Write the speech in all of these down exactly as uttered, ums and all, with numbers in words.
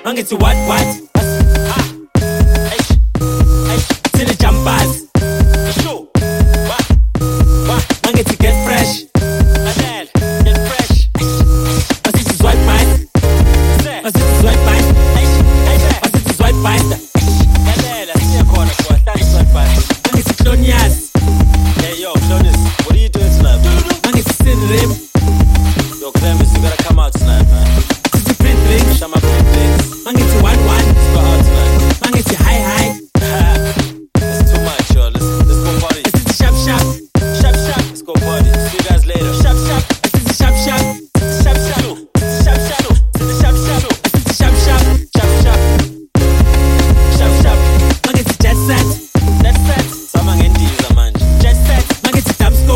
Mangithi what what? Ha. Eish. Eish. Till jumpers. Show. What? What? Mangithi get fresh. Adele, get fresh. Masithi swipe right. Masithi swipe right. Eish. Eish. Masithi swipe right. Adele, siyakhona kwa hlala swipe right. Mangithi Clonius. Hey yo, Clonius, what are you doing tonight, man? Mangithi Sinrim. Yo, Clemens, you gotta come out tonight, man. Mangithi print drinks. Shama print drinks. Mangithi one one. Let's go out tonight. Mangithi high high. That's too much, yo. Let's let's go party. Mangithi sharp sharp. Sharp sharp. Let's go party. See you guys later. Sharp sharp. Mangithi sharp sharp. Sharp sharp. Sharp sharp. Sharp sharp. Mangithi sharp sharp. Sharp sharp. Sharp sharp. Mangithi jet set. Jet set. Sama ngendiza manje. Jet set. Mangithi Damsco.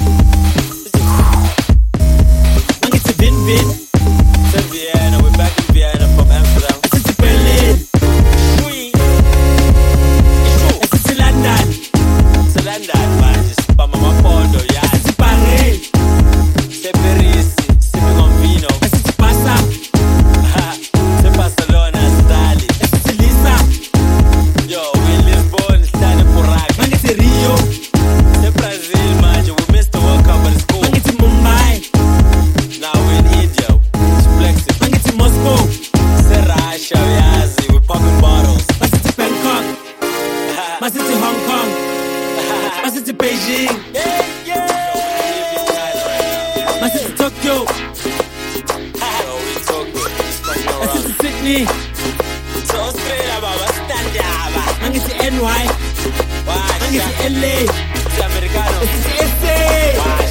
Mangithi Vin Vin. To Vienna, we're back in Vienna from Amsterdam. Mangithi Berlin. Sweet. Mangithi London. To London, man. Just bama mapondo, yeah. Mangithi Paris. Se Paris, sipping on vino. Mangithi Barca. Se Barcelona, Stali. Mangithi Lisa. Yo, we in Lisbon, Stani Prague. Mangithi Rio. Se Brazil, manje, we missed the World Cup, but it's cool. Mangithi Mumbai. Now we're in India, it's flexing. Mangithi Moscow. Se Russia, yazi, we're popping bottles. Mangithi Bangkok. Mangithi Hong Kong. Mangithi Beijing. Yeah, yeah. Mangithi Tokyo. Yo, we Tokyo. Mangithi Sydney. So Australia, baba, stand up. Mangithi N Y. Mangithi L A. It's Americano. It's S A.